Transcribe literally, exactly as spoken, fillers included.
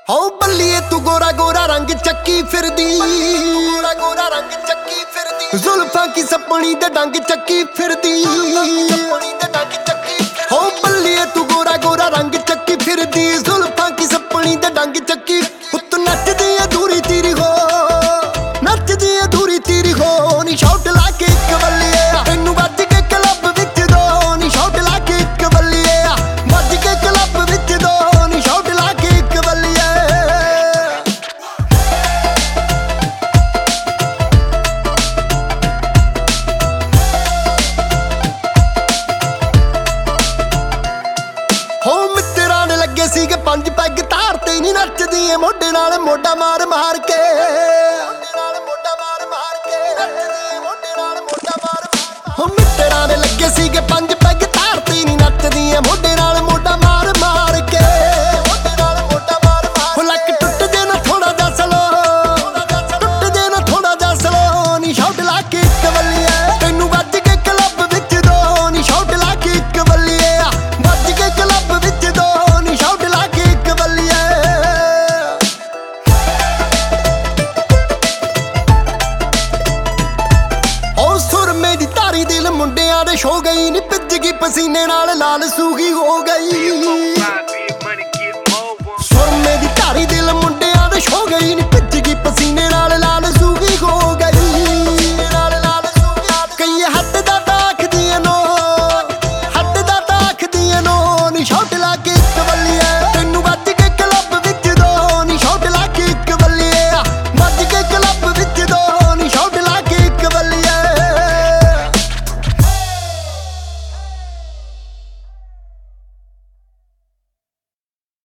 हो बल्लिए तू गोरा गोरा रंग चक्की फिरदी, गोरा गोरा रंग चक्की फिरदी, जुल्फां की सपनी दे डंग चक्की फिरदी, हो बल्लिए तू गोरा गोरा रंग चक्की फिरदी, जुल्फां की सपनी दे डंग चक्की। उत्त नचदी है दूरी तीरी हो, नचदी है दूरी तीरी हो, नी शॉट ला के इक बल्लिए तेनू वज के क्लब विच दो, नी शॉट ला के इक बल्लिए वज के क्लब विच दो, नी शॉट ला के इक बल्लिए। हो मित्तरां ने लगे सीगे पंज पैग तार ते नी नचदी ऐ मोढे नाल मोढा मार मार के, हो मित्तरां ने लगे सीगे पंज पैग तार ते नी नचदी ऐ मोढे नाल मोढा मार मार के, हो लक टुट जे ना थोड़ा जा सलो, टुट जे ना थोड़ा जा सलो, नी शॉट ला के इक बल्लिए तेनू वज के क्लब विच दो, नी शॉट ला के इक बल्लिए वज के क्लब विच दो, नी शॉट ला के इक बल्लिए। ओ सुरमे दी तारी दिल मुंडियां दे शो गई नी, भिज गई पसीने नाल लाल सूगी हो गई।